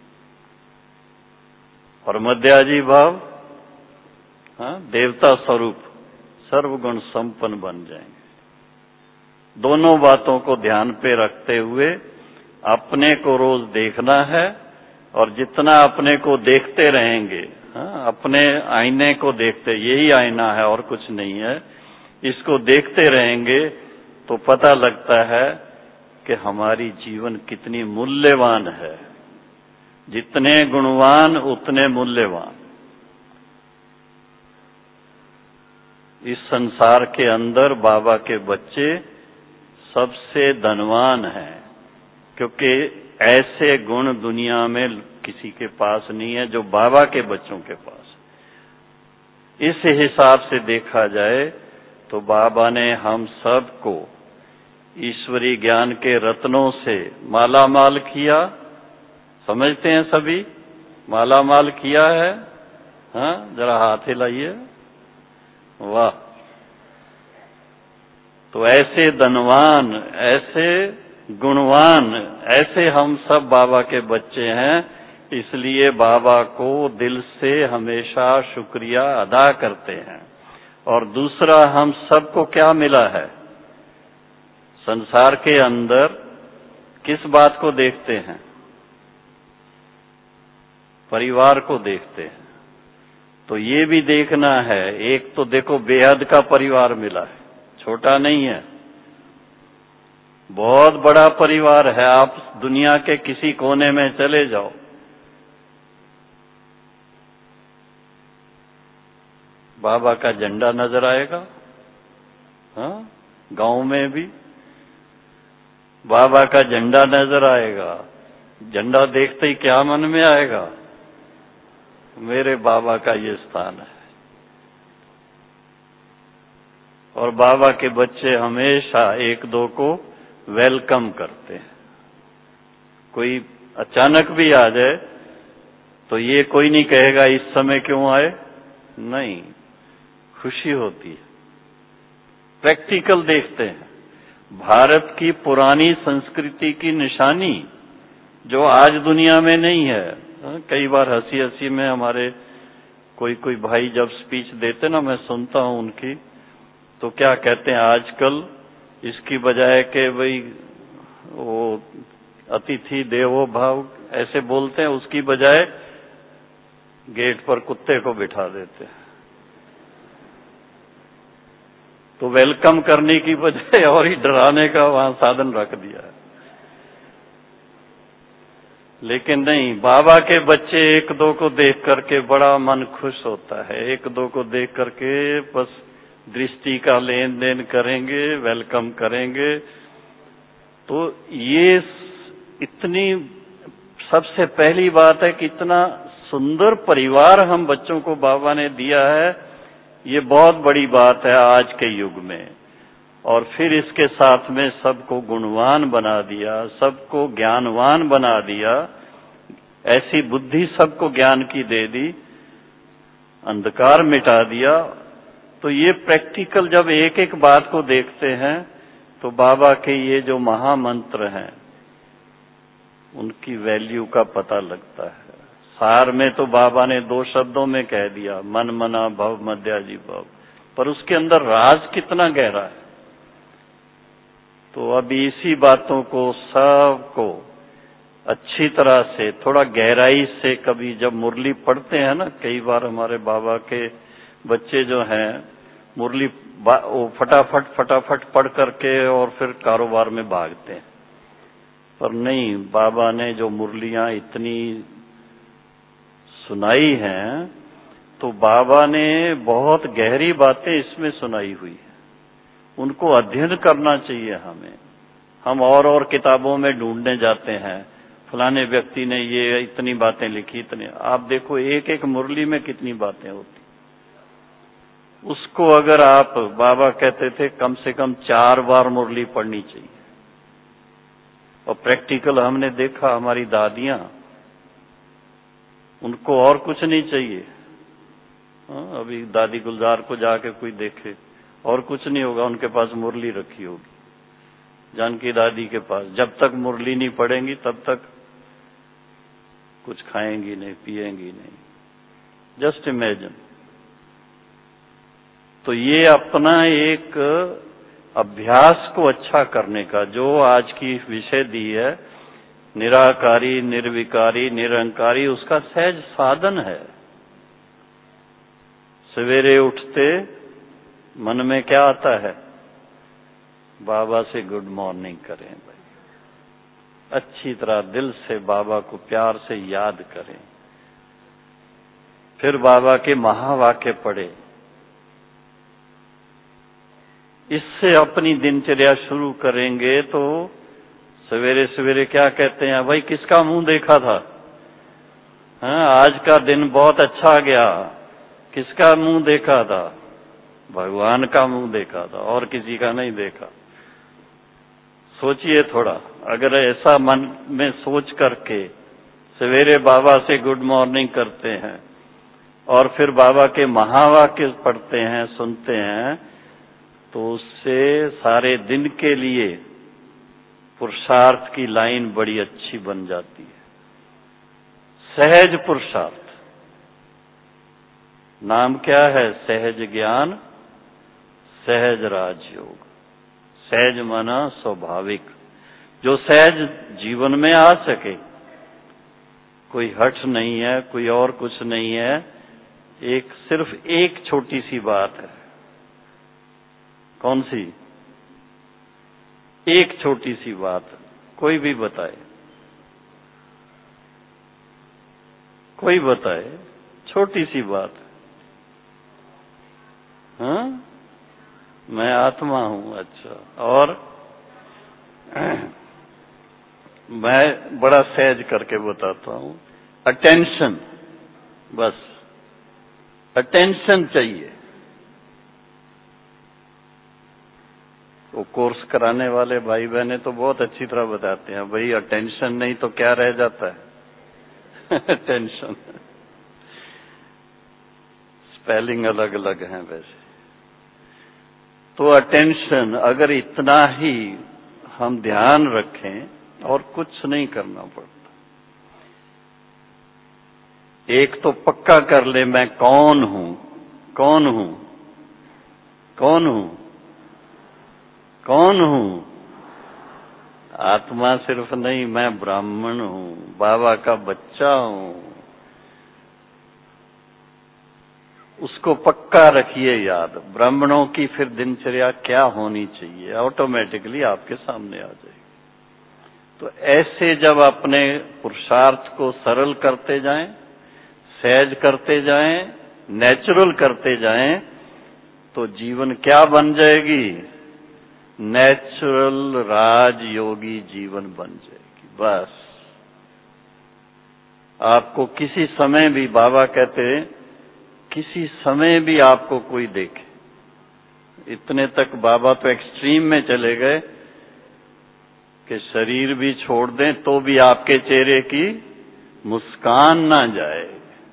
और मध्याजी भाव देवता स्वरूप सर्वगुण संपन्न बन जाएंगे। दोनों बातों को ध्यान पे रखते हुए अपने को रोज देखना है, और जितना अपने को देखते रहेंगे हाँ, अपने आईने को देखते, यही आईना है और कुछ नहीं है, इसको देखते रहेंगे तो पता लगता है कि हमारी जीवन कितनी मूल्यवान है। जितने गुणवान उतने मूल्यवान। इस संसार के अंदर बाबा के बच्चे सबसे धनवान हैं, क्योंकि ऐसे गुण दुनिया में किसी के पास नहीं है जो बाबा के बच्चों के पास। इस हिसाब से देखा जाए तो बाबा ने हम सबको ईश्वरीय ज्ञान के रत्नों से माला माल किया। समझते हैं सभी, माला माल किया है? हाँ, जरा हाथ हिलाइए। वाह! तो ऐसे धनवान, ऐसे गुणवान, ऐसे हम सब बाबा के बच्चे हैं, इसलिए बाबा को दिल से हमेशा शुक्रिया अदा करते हैं। और दूसरा, हम सबको क्या मिला है? संसार के अंदर किस बात को देखते हैं? परिवार को देखते हैं। तो ये भी देखना है, एक तो देखो बेहद का परिवार मिला है, छोटा नहीं है, बहुत बड़ा परिवार है। आप दुनिया के किसी कोने में चले जाओ, बाबा का झंडा नजर आएगा। हाँ, गांव में भी बाबा का झंडा नजर आएगा। झंडा देखते ही क्या मन में आएगा? मेरे बाबा का ये स्थान है। और बाबा के बच्चे हमेशा एक दो को वेलकम करते हैं। कोई अचानक भी आ जाए तो ये कोई नहीं कहेगा इस समय क्यों आए, नहीं, खुशी होती है। प्रैक्टिकल देखते हैं। भारत की पुरानी संस्कृति की निशानी जो आज दुनिया में नहीं है। कई बार हंसी हंसी में हमारे कोई भाई जब स्पीच देते ना, मैं सुनता हूं उनकी, तो क्या कहते हैं आजकल इसकी बजाय के भाई वो अतिथि देवो भाव ऐसे बोलते हैं, उसकी बजाय गेट पर कुत्ते को बिठा देते हैं। तो वेलकम करने की बजाय और ही डराने का वहां साधन रख दिया है। लेकिन नहीं, बाबा के बच्चे एक दो को देख करके बड़ा मन खुश होता है। एक दो को देख करके बस दृष्टि का लेन देन करेंगे, वेलकम करेंगे। तो ये इतनी सबसे पहली बात है कि इतना सुंदर परिवार हम बच्चों को बाबा ने दिया है, ये बहुत बड़ी बात है आज के युग में। और फिर इसके साथ में सबको गुणवान बना दिया, सबको ज्ञानवान बना दिया, ऐसी बुद्धि सबको ज्ञान की दे दी, अंधकार मिटा दिया। तो ये प्रैक्टिकल जब एक एक बात को देखते हैं तो बाबा के ये जो महामंत्र हैं उनकी वैल्यू का पता लगता है। सार में तो बाबा ने 2 शब्दों में कह दिया, मन मना भव मध्याजी भव, पर उसके अंदर राज कितना गहरा है। तो अभी इसी बातों को सबको अच्छी तरह से, थोड़ा गहराई से, कभी जब मुरली पढ़ते हैं ना, कई बार हमारे बाबा के बच्चे जो हैं मुरली वो फटाफट पढ़ करके और फिर कारोबार में भागते हैं। पर नहीं, बाबा ने जो मुरलियां इतनी सुनाई हैं, तो बाबा ने बहुत गहरी बातें इसमें सुनाई हुई है। उनको अध्ययन करना चाहिए हमें। हम और किताबों में ढूंढने जाते हैं, फलाने व्यक्ति ने ये इतनी बातें लिखी, इतने। आप देखो एक एक मुरली में कितनी बातें होती। उसको अगर आप, बाबा कहते थे कम से कम 4 बार मुरली पढ़नी चाहिए। और प्रैक्टिकल हमने देखा, हमारी दादियां, उनको और कुछ नहीं चाहिए। अभी दादी गुलजार को जाके कोई देखे, और कुछ नहीं होगा, उनके पास मुरली रखी होगी। जानकी दादी के पास जब तक मुरली नहीं पढ़ेंगी तब तक कुछ खाएंगी नहीं, पिएंगी नहीं। Just imagine. तो ये अपना एक अभ्यास को अच्छा करने का जो आज की विषय दी है, निराकारी, निर्विकारी, निरंकारी, उसका सहज साधन है। सवेरे उठते मन में क्या आता है? बाबा से गुड मॉर्निंग करें भाई, अच्छी तरह दिल से बाबा को प्यार से याद करें। फिर बाबा के महावाक्य पढ़े। इससे अपनी दिनचर्या शुरू करेंगे तो सवेरे सवेरे क्या कहते हैं, भाई किसका मुंह देखा था? हाँ, आज का दिन बहुत अच्छा गया। किसका मुंह देखा था? भगवान का मुंह देखा था और किसी का नहीं देखा। सोचिए थोड़ा, अगर ऐसा मन में सोच करके सवेरे बाबा से गुड मॉर्निंग करते हैं और फिर बाबा के महावाक्य पढ़ते हैं, सुनते हैं, तो उससे सारे दिन के लिए पुरुषार्थ की लाइन बड़ी अच्छी बन जाती है। सहज पुरुषार्थ नाम क्या है? सहज ज्ञान, सहज राजयोग। सहज माना स्वाभाविक, जो सहज जीवन में आ सके। कोई हठ नहीं है, कोई और कुछ नहीं है, सिर्फ एक छोटी सी बात है। कौन सी? एक छोटी सी बात, कोई भी बताए, कोई बताए, छोटी सी बात। हाँ, मैं आत्मा हूं। अच्छा, और मैं बड़ा सहज करके बताता हूं, अटेंशन। बस अटेंशन चाहिए। वो कोर्स कराने वाले भाई बहने तो बहुत अच्छी तरह बताते हैं, भाई अटेंशन नहीं तो क्या रह जाता है? अटेंशन। स्पेलिंग अलग अलग हैं वैसे। तो अटेंशन, अगर इतना ही हम ध्यान रखें और कुछ नहीं करना पड़ता। एक तो पक्का कर ले, मैं कौन हूं? कौन हूं? कौन हूं? कौन हूं? आत्मा सिर्फ नहीं, मैं ब्राह्मण हूं, बाबा का बच्चा हूं। उसको पक्का रखिए याद। ब्राह्मणों की फिर दिनचर्या क्या होनी चाहिए, ऑटोमेटिकली आपके सामने आ जाएगी। तो ऐसे जब अपने पुरुषार्थ को सरल करते जाएं, सहज करते जाएं, नेचुरल करते जाएं, तो जीवन क्या बन जाएगी? नेचुरल राजयोगी जीवन बन जाएगी। बस आपको किसी समय भी, बाबा कहते किसी समय भी आपको कोई देखे, इतने तक बाबा तो एक्सट्रीम में चले गए कि शरीर भी छोड़ दें तो भी आपके चेहरे की मुस्कान ना जाए।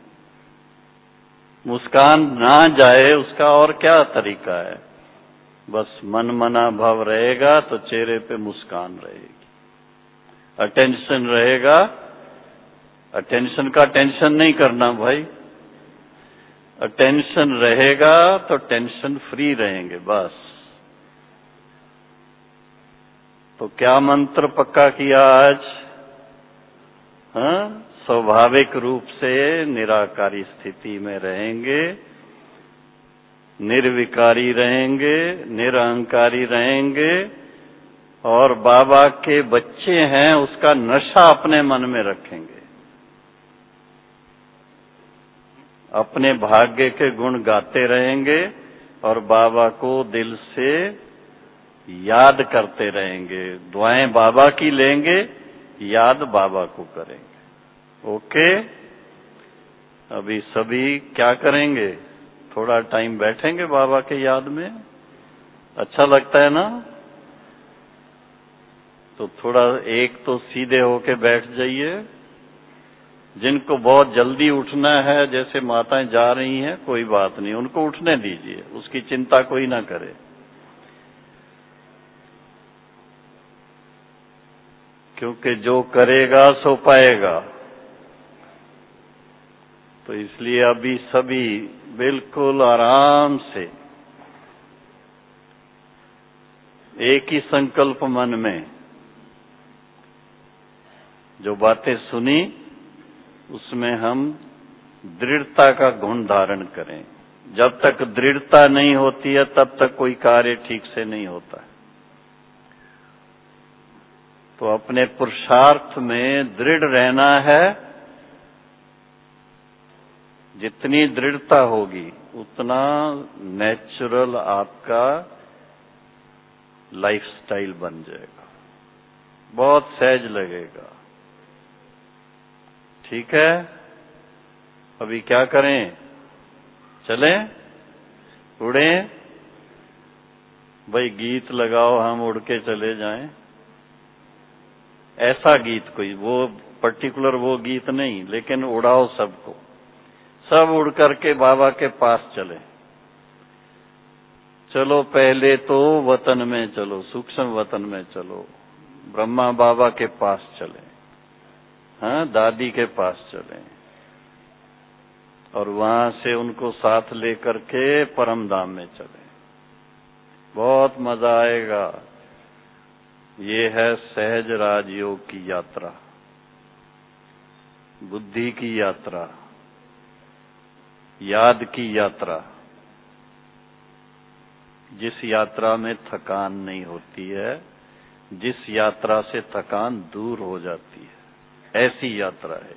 मुस्कान ना जाए उसका और क्या तरीका है? बस मन मना भाव रहेगा तो चेहरे पे मुस्कान रहेगी। अटेंशन रहेगा, अटेंशन का टेंशन नहीं करना भाई। अटेंशन रहेगा तो टेंशन फ्री रहेंगे बस। तो क्या मंत्र पक्का किया आज? हाँ, स्वाभाविक रूप से निराकारी स्थिति में रहेंगे, निर्विकारी रहेंगे, निरहंकारी रहेंगे, और बाबा के बच्चे हैं उसका नशा अपने मन में रखेंगे। अपने भाग्य के गुण गाते रहेंगे और बाबा को दिल से याद करते रहेंगे। दुआएं बाबा की लेंगे, याद बाबा को करेंगे। ओके, अभी सभी क्या करेंगे? थोड़ा टाइम बैठेंगे बाबा के याद में। अच्छा लगता है ना? तो थोड़ा एक तो सीधे होके बैठ जाइए। जिनको बहुत जल्दी उठना है, जैसे माताएं जा रही हैं, कोई बात नहीं, उनको उठने दीजिए, उसकी चिंता कोई ना करे। क्योंकि जो करेगा सो पाएगा। तो इसलिए अभी सभी बिल्कुल आराम से एक ही संकल्प मन में, जो बातें सुनी उसमें हम दृढ़ता का गुण धारण करें। जब तक दृढ़ता नहीं होती है तब तक कोई कार्य ठीक से नहीं होता है। तो अपने पुरुषार्थ में दृढ़ रहना है। जितनी दृढ़ता होगी उतना नेचुरल आपका लाइफस्टाइल बन जाएगा, बहुत सहज लगेगा। ठीक है, अभी क्या करें? चलें? उड़ें? भाई गीत लगाओ, हम उड़ के चले जाएं। ऐसा गीत कोई, वो पर्टिकुलर वो गीत नहीं, लेकिन उड़ाओ सबको, सब उड़ करके बाबा के पास चले। चलो पहले तो वतन में चलो, सूक्ष्म वतन में चलो, ब्रह्मा बाबा के पास चले, हाँ, दादी के पास चले, और वहां से उनको साथ लेकर के परम धाम में चले। बहुत मजा आएगा। ये है सहज राजयोग की यात्रा, बुद्धि की यात्रा, याद की यात्रा, जिस यात्रा में थकान नहीं होती है, जिस यात्रा से थकान दूर हो जाती है, ऐसी यात्रा है।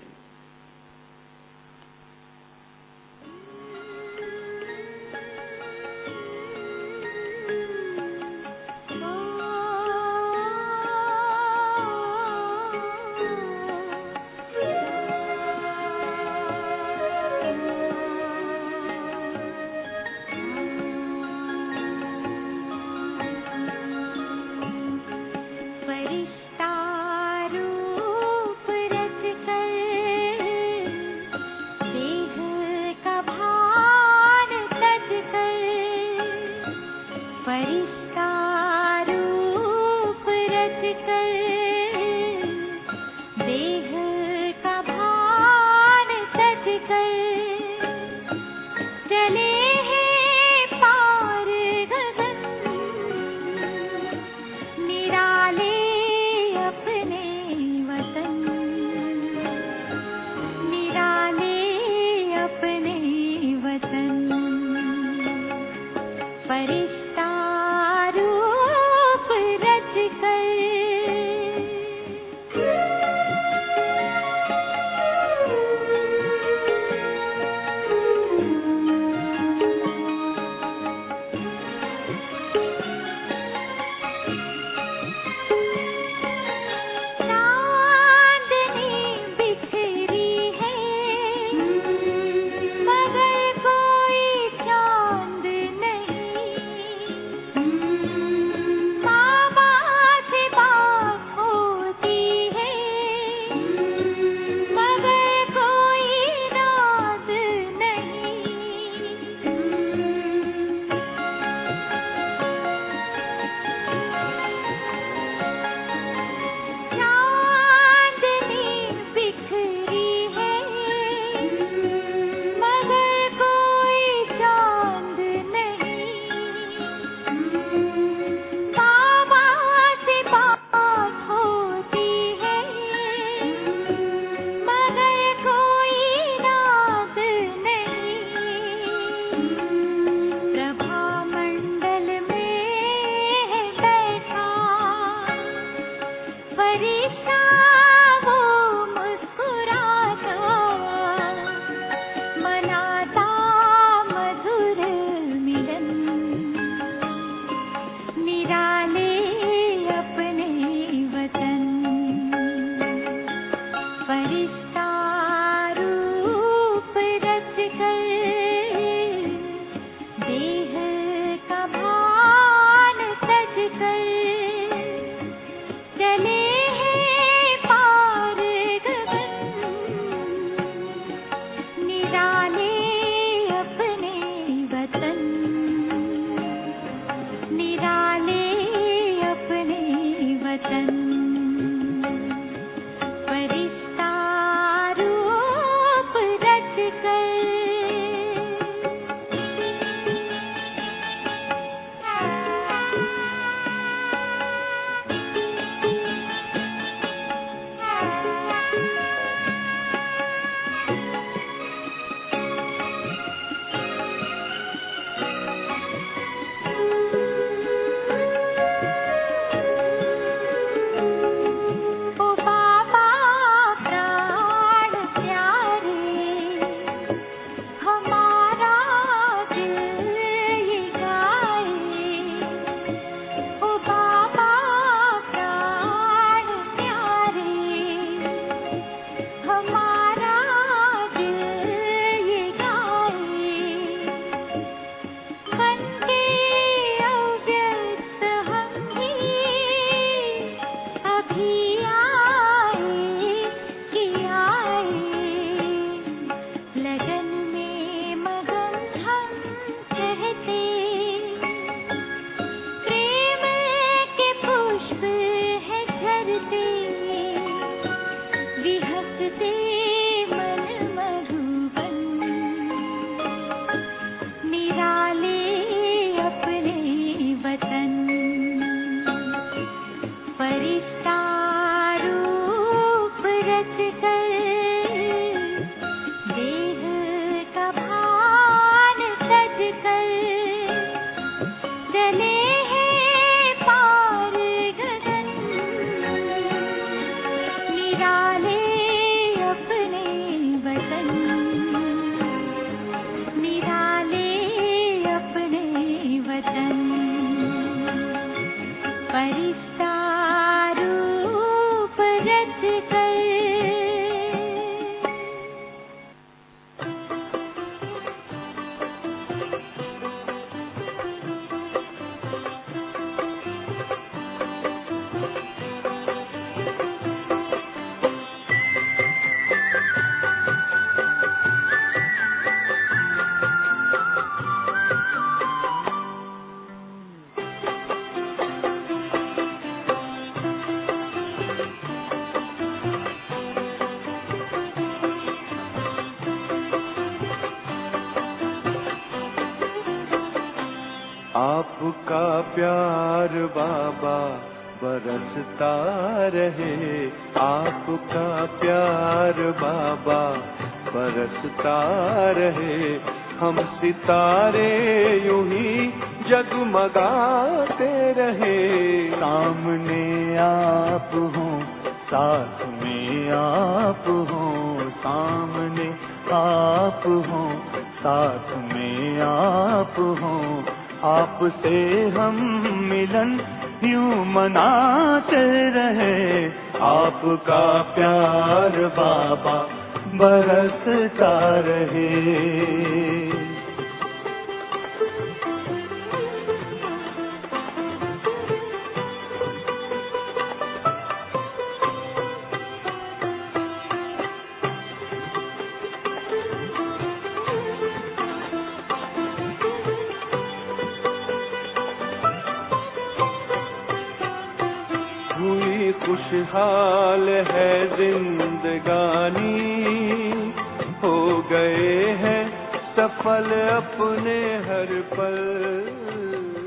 रच कर देह का भान सज कर चले हैं पार गगन निराले अपने वतन निराले अपने वतन परिश्ता रूप रच कर
आपका प्यार बाबा बरसता रहे, आपका प्यार बाबा बरसता रहे। हम सितारे यूं ही जगमगाते रहे। सामने आप हो, साथ में आप हो, सामने आप हो, साथ में आप हो। आपसे हम मिलन यूं मनाते रहे। आपका प्यार बाबा बरसता रहे। हुई खुशहाल है जिंदगानी, हो गए हैं सफल अपने हर पल।